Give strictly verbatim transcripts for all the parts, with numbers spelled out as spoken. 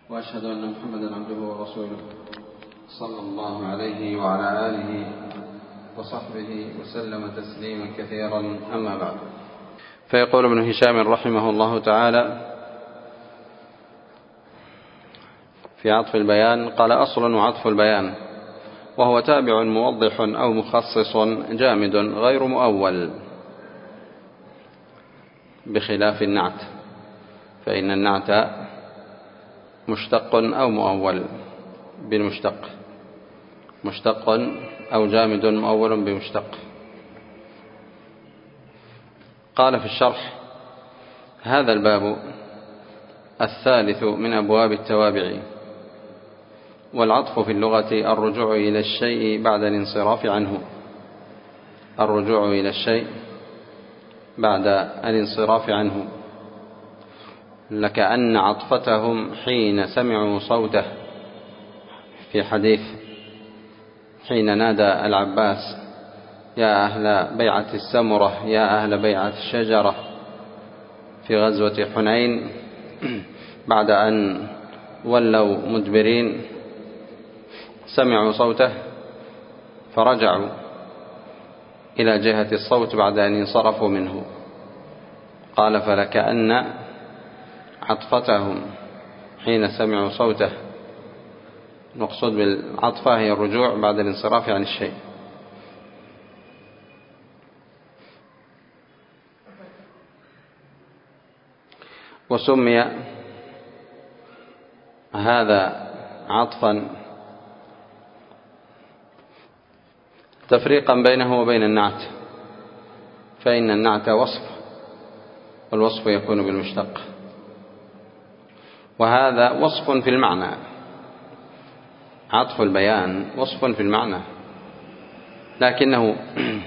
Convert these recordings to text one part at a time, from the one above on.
وأشهد أن محمدا عبده ورسوله صلى الله عليه وعلى آله وصحبه وسلم تسليما كثيرا. أما بعد، فيقول ابن هشام رحمه الله تعالى في عطف البيان: قال: أصل وعطف البيان، وهو تابع موضح أو مخصص جامد غير مؤول، بخلاف النعت، فإن النعت مشتق أو مؤول بالمشتق، مشتق أو جامد مؤول بمشتق. قال في الشرح: هذا الباب الثالث من أبواب التوابع، والعطف في اللغة الرجوع إلى الشيء بعد الانصراف عنه، الرجوع إلى الشيء بعد الانصراف عنه، لكأن عطفتهم حين سمعوا صوته في حديث حين نادى العباس: يا أهل بيعة السمرة، يا أهل بيعة الشجرة، في غزوة حنين، بعد أن ولوا مدبرين سمعوا صوته فرجعوا إلى جهة الصوت بعد أن انصرفوا منه. قال: فلكأن عطفتهم حين سمعوا صوته، المقصود بالعطفة هي الرجوع بعد الانصراف عن الشيء. وسمي هذا عطفا تفريقا بينه وبين النعت، فإن النعت وصف، والوصف يكون بالمشتق، وهذا وصف في المعنى. عطف البيان وصف في المعنى، لكنه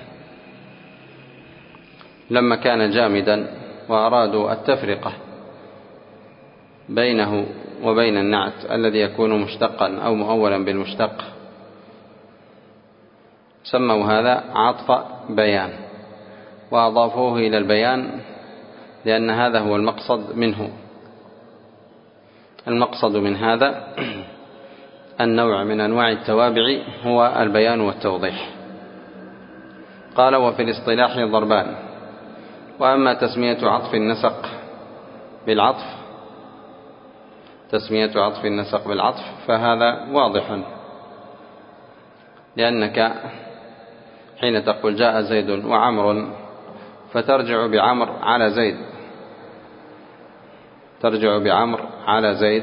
لما كان جامدا وأرادوا التفرقة بينه وبين النعت الذي يكون مشتقا أو مؤولا بالمشتق، سموا هذا عطف بيان، وأضافوه إلى البيان لأن هذا هو المقصد منه. المقصد من هذا النوع من أنواع التوابع هو البيان والتوضيح. قال: وفي الاصطلاح ضربان، وأما تسمية عطف النسق بالعطف تسمية عطف النسق بالعطف فهذا واضح، لأنك حين تقول جاء زيد وعمر فترجع بعمر على زيد، ترجع بعمر على زيد،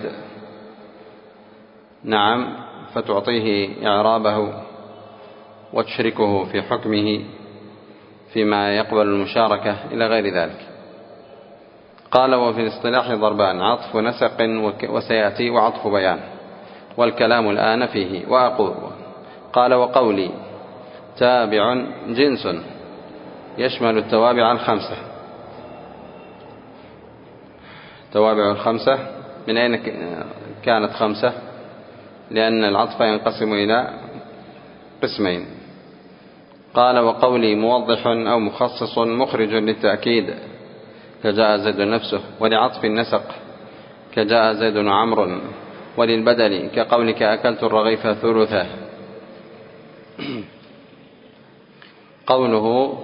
نعم، فتعطيه إعرابه وتشركه في حكمه فيما يقبل المشاركة إلى غير ذلك. قال: وفي الاصطلاح ضربان، عطف نسق وسيأتي وعطف بيان، والكلام الآن فيه. وأقول: قال: وقولي تابع جنس يشمل التوابع الخمسة. توابع الخمسة من أين كانت خمسة؟ لأن العطف ينقسم إلى قسمين. قال: وقولي موضح أو مخصص مخرج للتأكيد كجاء زيد نفسه، ولعطف النسق كجاء زيد وعمر، وللبدل كقولك أكلت الرغيف ثلثه. قوله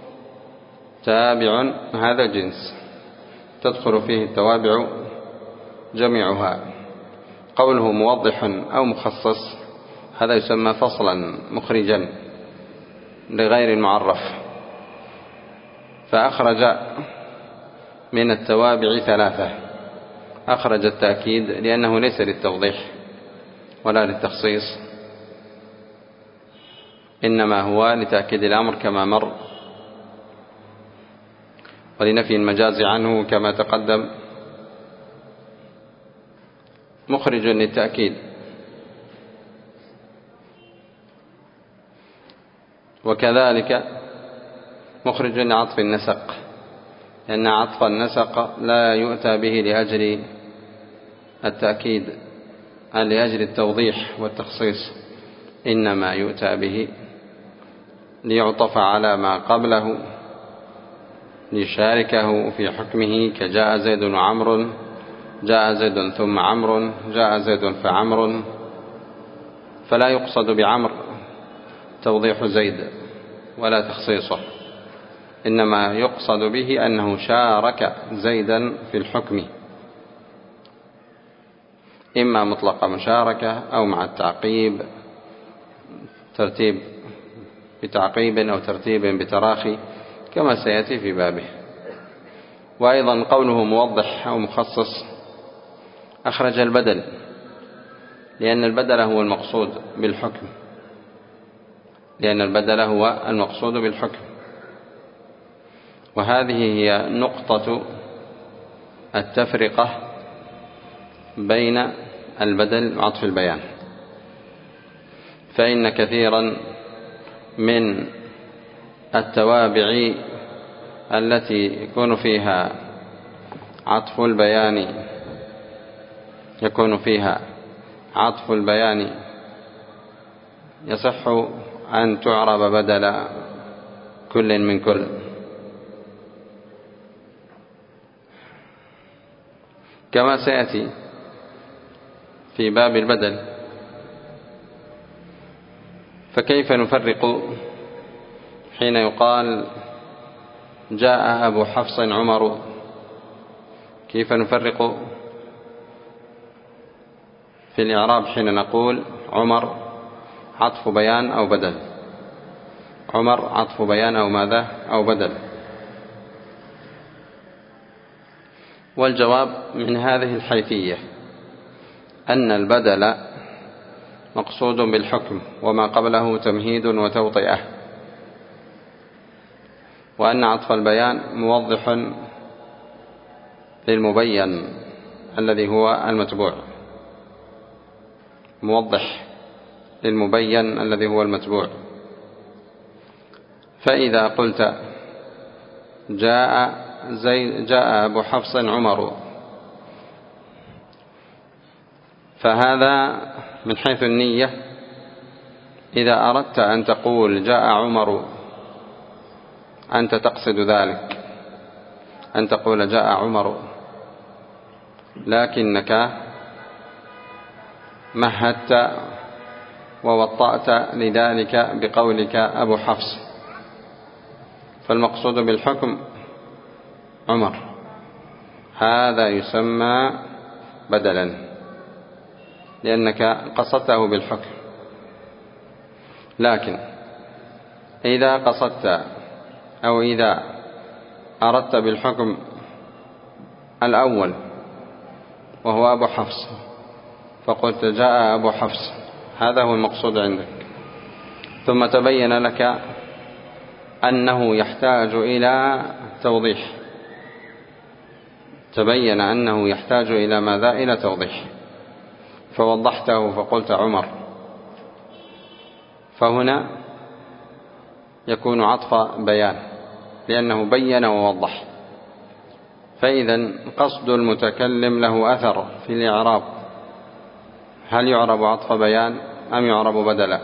تابع هذا جنس تدخل فيه التوابع جميعها. قوله موضح أو مخصص هذا يسمى فصلا مخرجا لغير المعرف، فأخرج من التوابع ثلاثة. أخرج التأكيد لأنه ليس للتوضيح ولا للتخصيص، إنما هو لتأكيد الأمر كما مر، ولنفي المجاز عنه كما تقدم. مخرج للتأكيد، وكذلك مخرج لعطف النسق، لأن عطف النسق لا يؤتى به لأجل التأكيد لأجل التوضيح والتخصيص، إنما يؤتى به ليعطف على ما قبله ليشاركه في حكمه كجاء زيد وعمر جاء زيد ثم عمرو، جاء زيد فعمر، فلا يقصد بعمر توضيح زيد ولا تخصيصه، إنما يقصد به أنه شارك زيدا في الحكم، إما مطلق مشاركة أو مع التعقيب، ترتيب بتعقيب أو ترتيب بتراخي كما سيأتي في بابه. وأيضا قوله موضح أو مخصص أخرج البدل، لأن البدل هو المقصود بالحكم، لأن البدل هو المقصود بالحكم. وهذه هي نقطة التفرقة بين البدل وعطف البيان، فإن كثيرا من التوابع التي يكون فيها عطف البيان يكون فيها عطف البيان يصح أن تعرب بدل كل من كل، كما سيأتي في باب البدل. فكيف نفرق حين يقال جاء أبو حفص عمر؟ كيف نفرق في الإعراب حين نقول عمر عطف بيان أو بدل؟ عمر عطف بيان أو ماذا أو بدل؟ والجواب من هذه الحيثية أن البدل مقصود بالحكم وما قبله تمهيد وتوطئة، وأن عطف البيان موضح للمبين الذي هو المتبوع، موضح للمبين الذي هو المتبوع. فإذا قلت جاء زي جاء أبو حفص عمر، فهذا من حيث النية. إذا أردت أن تقول جاء عمر أنت تقصد ذلك، أن تقول جاء عمر، لكنك مهدت ووطأت لذلك بقولك أبو حفص، فالمقصود بالحكم عمر، هذا يسمى بدلا لأنك قصدته بالحكم. لكن إذا قصدت أو إذا أردت بالحكم الأول وهو أبو حفص فقلت جاء أبو حفص، هذا هو المقصود عندك، ثم تبين لك أنه يحتاج إلى توضيح، تبين أنه يحتاج إلى ماذا؟ إلى توضيح، فوضحته فقلت عمر، فهنا يكون عطف بيان لأنه بين ووضح. فإذا قصد المتكلم له أثر في الإعراب، هل يعرب عطف بيان أم يعرب بدلا؟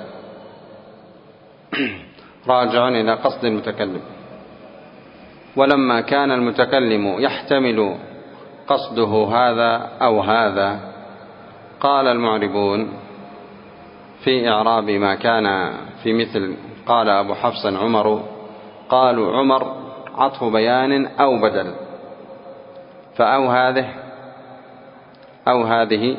راجع إلى قصد المتكلم. ولما كان المتكلم يحتمل قصده هذا أو هذا، قال المعربون في إعراب ما كان في مثل قال أبو حفص عمر، قالوا عمر عطف بيان أو بدل، فأو هذه أو هذه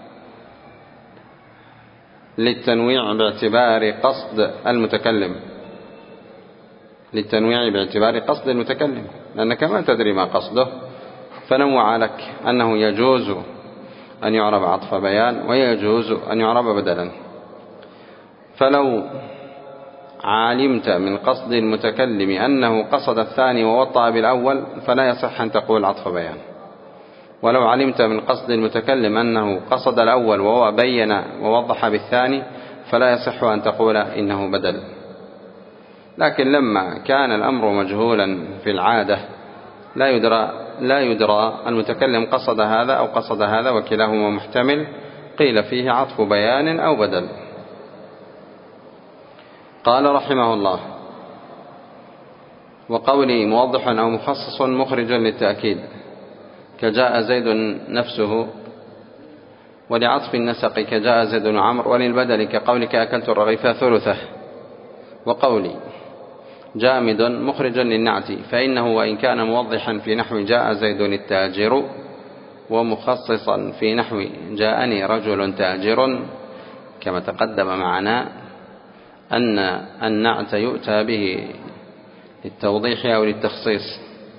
للتنويع باعتبار قصد المتكلم، للتنويع باعتبار قصد المتكلم، لأنك ما تدري ما قصده، فنوع لك أنه يجوز أن يعرب عطف بيان ويجوز أن يعرب بدلا. فلو علمت من قصد المتكلم أنه قصد الثاني ووطأ بالأول فلا يصح أن تقول عطف بيان، ولو علمت من قصد المتكلم أنه قصد الأول وهو بين ووضح بالثاني فلا يصح أن تقول إنه بدل. لكن لما كان الأمر مجهولا في العادة لا يدرى, لا يدرى المتكلم قصد هذا أو قصد هذا وكلاهما محتمل، قيل فيه عطف بيان أو بدل. قال رحمه الله: وقولي موضح أو مخصص مخرج للتأكيد. كجاء زيد نفسه، ولعطف النسق كجاء زيد وعمر، وللبدل كقولك أكلت الرغيف ثلثه. وقولي جامد مخرج للنعت فإنه وإن كان موضحا في نحو جاء زيد التاجر، ومخصصا في نحو جاءني رجل تاجر، كما تقدم معنا أن النعت يؤتى به للتوضيح أو للتخصيص،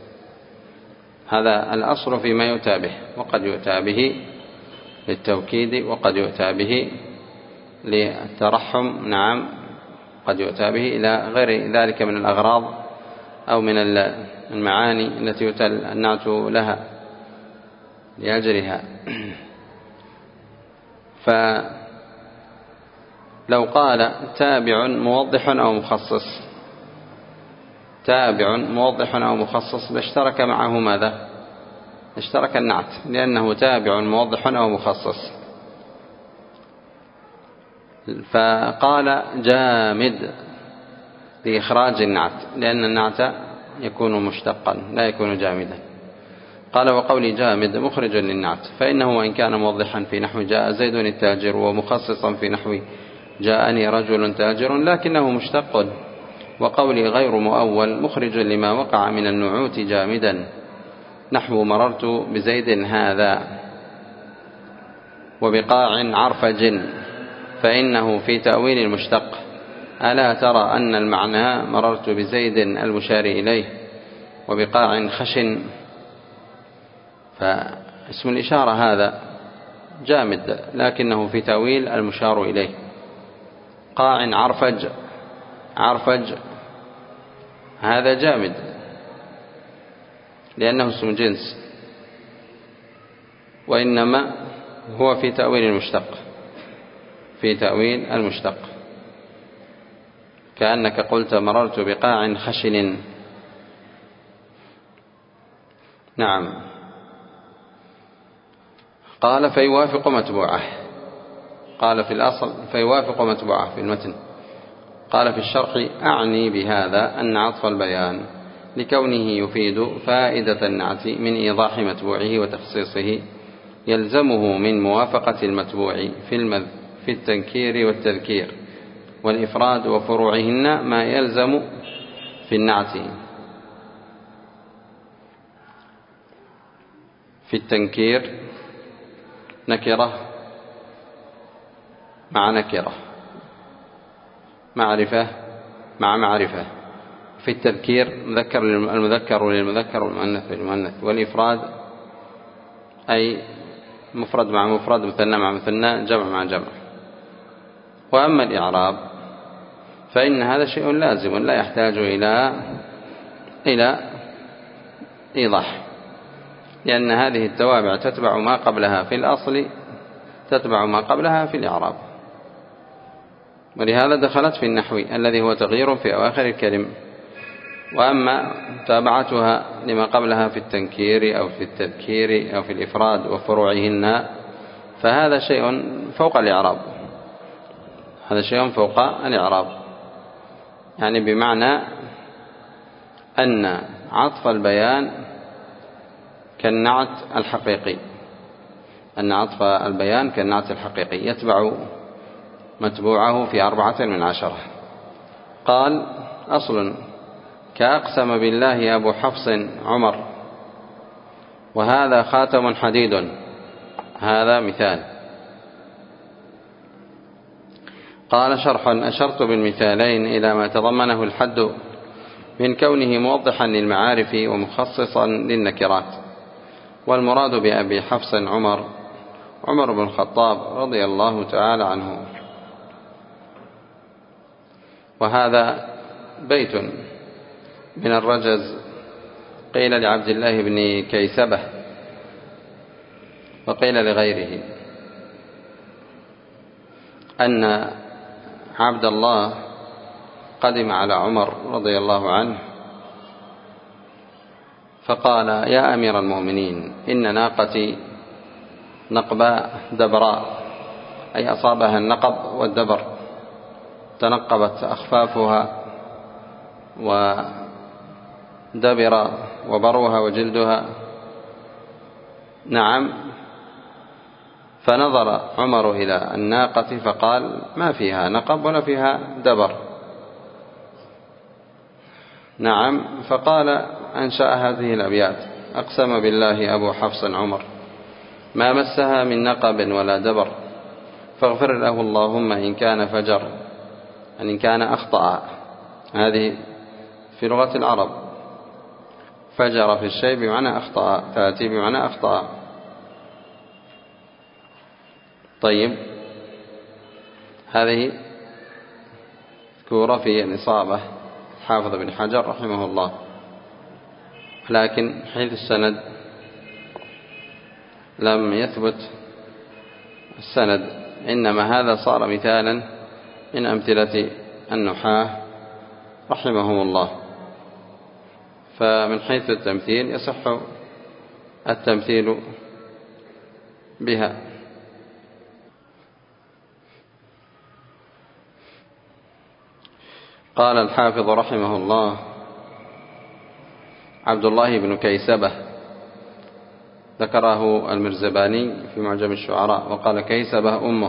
هذا الأصل فيما يؤتى به، وقد يؤتى به للتوكيد وقد يؤتى به للترحم، نعم، قد يؤتى به إلى غير ذلك من الأغراض أو من المعاني التي يؤتى النعت لها لأجلها. فلو قال تابع موضح أو مخصص، تابع موضح أو مخصص، لاشترك معه ماذا؟ اشترك النعت، لأنه تابع موضح أو مخصص. فقال جامد لإخراج النعت، لأن النعت يكون مشتقا لا يكون جامدا. قال وقولي جامد مخرج للنعت فإنه وإن كان موضحا في نحو جاء زيد التاجر، ومخصصا في نحو جاءني رجل تاجر، لكنه مشتق. وقولي غير مؤول مخرج لما وقع من النعوت جامدا، نحو مررت بزيد هذا. وبقاع عرفج فإنه في تأويل المشتق، ألا ترى أن المعنى مررت بزيد المشار إليه. وبقاع خشن، فاسم الإشارة هذا جامد لكنه في تأويل المشار إليه. قاع عرفج، عرفج هذا جامد لأنه اسم جنس، وإنما هو في تأويل المشتق، في تأويل المشتق، كأنك قلت مررت بقاع خشن. نعم. قال فيوافق متبوعه، قال في الأصل فيوافق متبوعه في المتن. قال في الشرح أعني بهذا أن عطف البيان لكونه يفيد فائدة النعت من إيضاح متبوعه وتخصيصه، يلزمه من موافقة المتبوع في, المذ في التنكير والتذكير والإفراد وفروعهن ما يلزم في النعت. في التنكير نكرة مع نكرة، معرفة مع معرفة. في التذكير مذكر المذكر للمذكر والمؤنث للمؤنث. والإفراد أي مفرد مع مفرد، مثنى مع مثنى، جمع مع جمع. وأما الإعراب فإن هذا شيء لازم لا يحتاج إلى إلى إيضاح، لأن هذه التوابع تتبع ما قبلها في الأصل، تتبع ما قبلها في الإعراب، ولهذا دخلت في النحو الذي هو تغيير في أواخر الكلم. وأما متابعتها لما قبلها في التنكير أو في التذكير أو في الإفراد وفروعهن فهذا شيء فوق الإعراب، هذا شيء فوق الإعراب، يعني بمعنى أن عطف البيان كالنعت الحقيقي، أن عطف البيان كالنعت الحقيقي يتبع متبوعه في أربعة من عشرة. قال أصل كأقسم بالله أبو حفص عمر، وهذا خاتم حديد، هذا مثال. قال شرحا أشرت بالمثالين إلى ما تضمنه الحد من كونه موضحا للمعارف ومخصصا للنكرات. والمراد بأبي حفص عمر عمر بن الخطاب رضي الله تعالى عنه. وهذا بيت من الرجز قيل لعبد الله بن كيسبة وقيل لغيره أن عبد الله قدم على عمر رضي الله عنه فقال يا أمير المؤمنين إن ناقتي نقباء دبراء، أي أصابها النقب والدبر، تنقبت أخفافها ودبر وبروها وجلدها، نعم. فنظر عمر إلى الناقة فقال ما فيها نقب ولا فيها دبر. نعم. فقال أنشأ هذه الأبيات: أقسم بالله أبو حفص عمر ما مسها من نقب ولا دبر، فاغفر له اللهم إن كان فجر، إن كان أخطأ. هذه في لغة العرب، فجر في الشيء بمعنى أخطأ، تأتي بمعنى أخطأ. طيب، هذه مذكورة في الإصابة حافظ بن حجر رحمه الله، لكن حيث السند لم يثبت السند، إنما هذا صار مثالا من أمثلة النحاة رحمهم الله. فمن حيث التمثيل يصح التمثيل بها. قال الحافظ رحمه الله: عبد الله بن كيسبة، ذكره المرزباني في معجم الشعراء، وقال كيسبة أمه،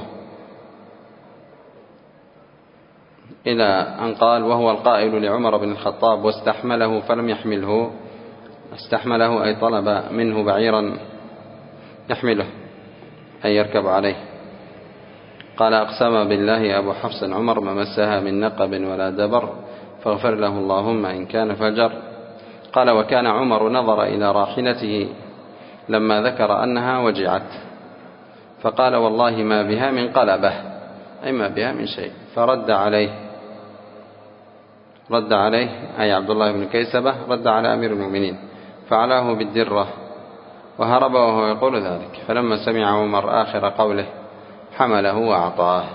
إلى أن قال: وهو القائل لعمر بن الخطاب واستحمله فلم يحمله. استحمله أي طلب منه بعيرا يحمله أي يركب عليه. قال: أقسم بالله أبو حفص عمر ما مسها من نقب ولا دبر، فاغفر له اللهم إن كان فجر. قال: وكان عمر نظر إلى راحلته لما ذكر أنها وجعت، فقال: والله ما بها من قلبة، أي ما بها من شيء. فرد عليه، رد عليه أي عبد الله بن كيسبة رد على أمير المؤمنين، فعلاه بالدرة وهرب وهو يقول ذلك. فلما سمع عمر آخر قوله حمله وأعطاه.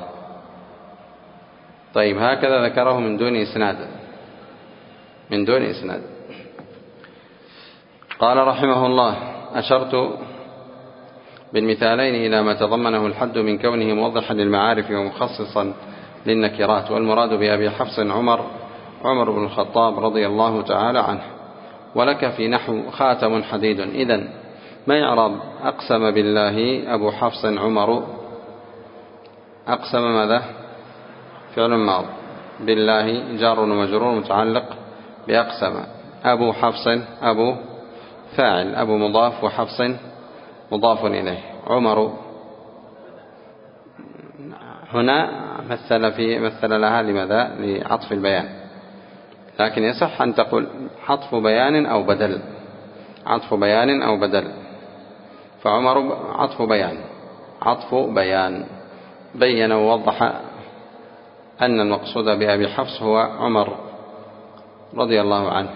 طيب، هكذا ذكره من دون إسناد، من دون إسناد. قال رحمه الله: أشرت بالمثالين إلى ما تضمنه الحد من كونه موضحا للمعارف ومخصصا للنكرات، والمراد بأبي حفص عمر عمر بن الخطاب رضي الله تعالى عنه. ولك في نحو خاتم حديد. إذن ما يعرب أقسم بالله أبو حفص عمر؟ أقسم ماذا؟ فعل ماض، بالله جار ومجرور متعلق بأقسم. أبو حفص أبو فاعل، أبو مضاف وحفص مضاف إليه. عمر هنا مثل في مثل لها لماذا؟ لعطف البيان، لكن يصح أن تقول عطف بيان أو بدل، عطف بيان أو بدل. فعمر عطف بيان، عطف بيان بين ووضح أن المقصود بأبي حفص هو عمر رضي الله عنه.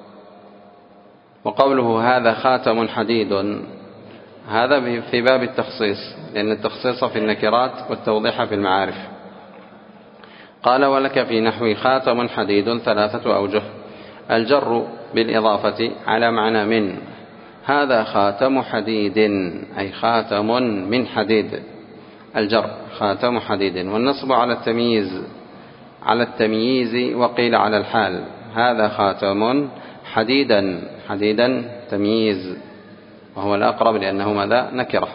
وقوله هذا خاتم حديد، هذا في باب التخصيص، لأن التخصيص في النكرات والتوضيح في المعارف. قال: ولك في نحو خاتم حديد ثلاثة أوجه: الجر بالإضافة على معنى من، هذا خاتم حديد أي خاتم من حديد، الجر خاتم حديد. والنصب على التمييز، على التمييز وقيل على الحال، هذا خاتم حديدا، حديدا تمييز، وهو الأقرب لأنه ماذا؟ نكرة.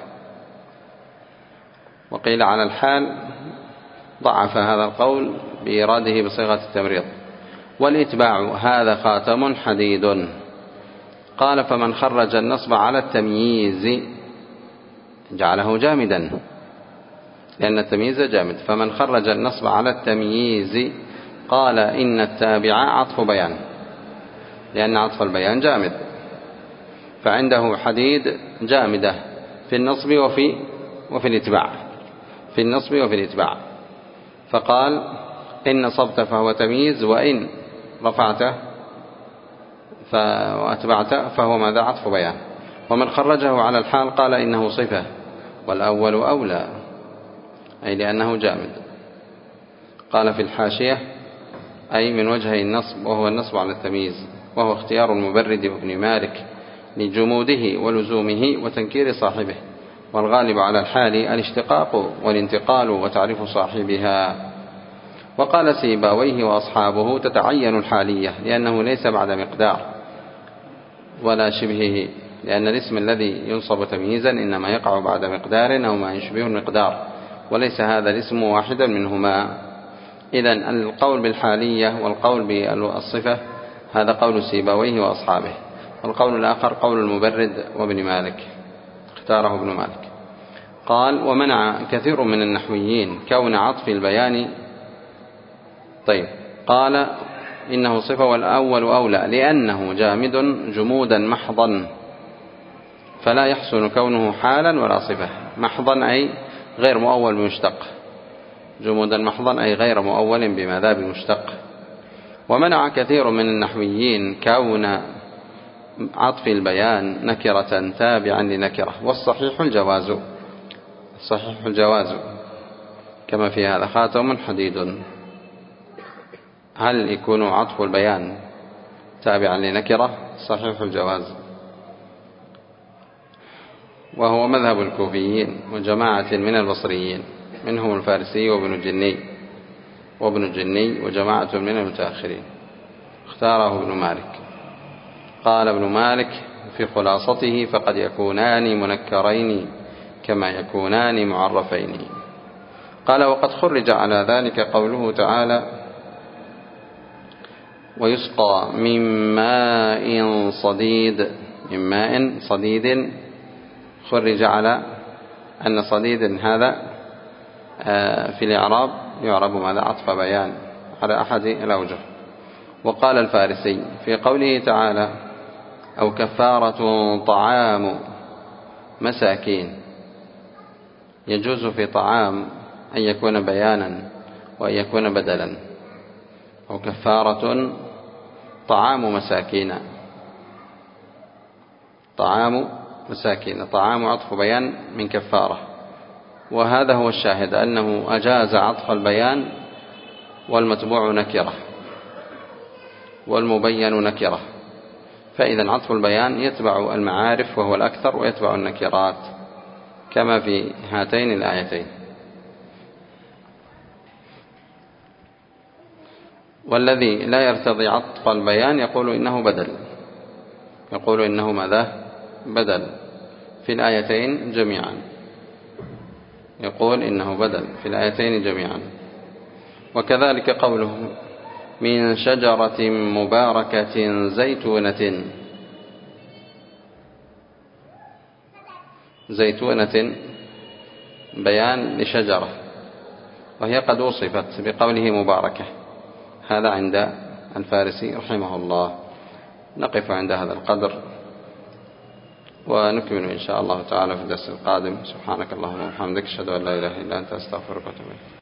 وقيل على الحال ضعف هذا القول بإراده بصيغة التمريض. والإتباع هذا خاتم حديد. قال: فمن خرج النصب على التمييز جعله جامدا، لأن التمييز جامد. فمن خرج النصب على التمييز قال إن التابع عطف بيان، لأن عطف البيان جامد، فعنده حديد جامدة في النصب وفي وفي الاتباع، في النصب وفي الاتباع. فقال: إن نصبت فهو تمييز، وإن رفعت وأتبعت فهو ماذا؟ عطف بيان. ومن خرجه على الحال قال إنه صفة، والأول أولى، أي لأنه جامد. قال في الحاشية: أي من وجه النصب، وهو النصب على التمييز، وهو اختيار المبرد وابن مالك لجموده ولزومه وتنكير صاحبه، والغالب على الحال الاشتقاق والانتقال وتعريف صاحبها. وقال سيباويه وأصحابه: تتعين الحالية، لأنه ليس بعد مقدار ولا شبهه لأن الاسم الذي ينصب تمييزا إنما يقع بعد مقدار أو ما يشبه المقدار، وليس هذا الاسم واحدا منهما. إذن القول بالحالية والقول بالصفة هذا قول سيبويه وأصحابه. والقول الآخر قول المبرد وابن مالك، اختاره ابن مالك. قال: ومنع كثير من النحويين كون عطف البيان. طيب، قال: إنه صفة والأول أولى لأنه جامد جمودا محضا، فلا يحسن كونه حالا ولا صفة. محضا أي غير مؤول بمشتق، جمودا محضا أي غير مؤول بماذا؟ بمشتق. ومنع كثير من النحويين كون عطف البيان نكرة تابعا لنكرة، والصحيح الجواز. الصحيح الجواز كما في هذا خاتم حديد. هل يكون عطف البيان تابعا لنكرة؟ صحيح الجواز، وهو مذهب الكوفيين وجماعة من البصريين، منهم الفارسي وابن الجني وابن الجني وجماعة من المتأخرين. اختاره ابن مالك. قال ابن مالك في خلاصته: فقد يكونان منكرين كما يكونان معرفين. قال: وقد خرج على ذلك قوله تعالى: ويسقى من ماء صديد. من ماء صديد خرج على أن صديد هذا في الإعراب يعرب ماذا؟ عطف بيان على أحد الأوجه. وقال الفارسي في قوله تعالى: أو كفارة طعام مساكين، يجوز في طعام أن يكون بيانا وأن يكون بدلا. أو كفارة طعام مساكين، طعام مساكين، طعام عطف بيان من كفارة. وهذا هو الشاهد، أنه أجاز عطف البيان والمتبوع نكرة والمبين نكرة، فإذا عطف البيان يتبع المعارف وهو الأكثر، ويتبع النكرات كما في هاتين الآيتين. والذي لا يرتضي عطف البيان يقول إنه بدل، يقول إنه ماذا؟ بدل في الآيتين جميعا، يقول إنه بدل في الآيتين جميعا. وكذلك قوله: من شجرة مباركة زيتونة. زيتونة بيان لشجرة، وهي قد وصفت بقوله مباركة. هذا عند الفارسي رحمه الله. نقف عند هذا القدر ونكمل إن شاء الله تعالى في الدرس القادم. سبحانك اللهم وبحمدك، أشهد أن لا إله إلا أنت، أستغفرك وأتوب إليك.